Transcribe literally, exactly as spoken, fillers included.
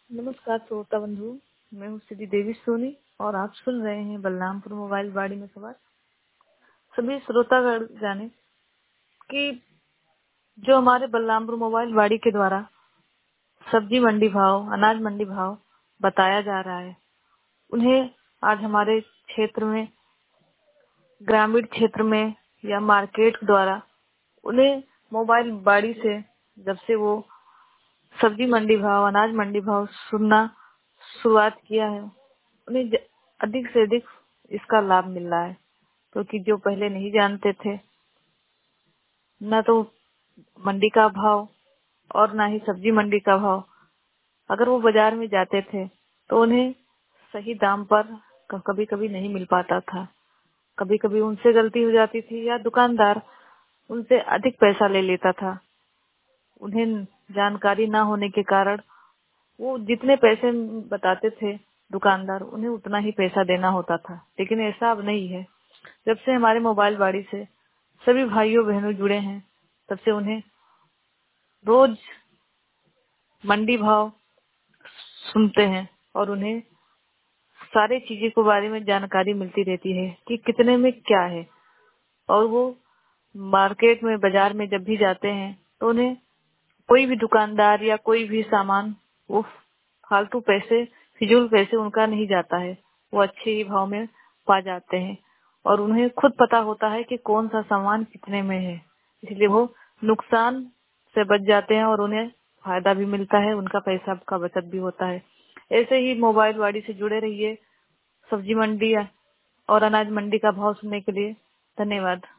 नमस्कार श्रोता बंधु, मैं हूँ श्री देवी सोनी और आप सुन रहे हैं बलरामपुर मोबाइल वाड़ी में सवार। सभी श्रोतागण जाने कि जो हमारे बलरामपुर मोबाइल वाड़ी के द्वारा सब्जी मंडी भाव, अनाज मंडी भाव बताया जा रहा है, उन्हें आज हमारे क्षेत्र में, ग्रामीण क्षेत्र में या मार्केट द्वारा उन्हें मोबाइल वाड़ी से जब से वो सब्जी मंडी भाव, अनाज मंडी भाव सुनना शुरुआत किया है, उन्हें ज- अधिक से अधिक इसका लाभ मिल रहा है। क्योंकि जो पहले नहीं जानते थे, न तो मंडी का भाव और ना ही सब्जी मंडी का भाव, अगर वो बाजार में जाते थे तो उन्हें सही दाम पर कभी कभी नहीं मिल पाता था। कभी कभी उनसे गलती हो जाती थी या दुकानदार उनसे अधिक पैसा ले लेता था। उन्हें जानकारी ना होने के कारण वो जितने पैसे बताते थे दुकानदार, उन्हें उतना ही पैसा देना होता था। लेकिन ऐसा अब नहीं है। जब से हमारे मोबाइल वाड़ी से सभी भाइयों बहनों जुड़े हैं, तब से उन्हें रोज मंडी भाव सुनते हैं और उन्हें सारी चीजें के बारे में जानकारी मिलती रहती है कि कितने में क्या है। और वो मार्केट में, बाजार में जब भी जाते हैं तो उन्हें कोई भी दुकानदार या कोई भी सामान वो फालतू पैसे, फिजूल पैसे उनका नहीं जाता है। वो अच्छे ही भाव में पा जाते हैं और उन्हें खुद पता होता है कि कौन सा सामान कितने में है। इसलिए वो नुकसान से बच जाते हैं और उन्हें फायदा भी मिलता है, उनका पैसा का बचत भी होता है। ऐसे ही मोबाइल वाड़ी से जुड़े रहिए। सब्जी मंडी और अनाज मंडी का भाव सुनने के लिए धन्यवाद।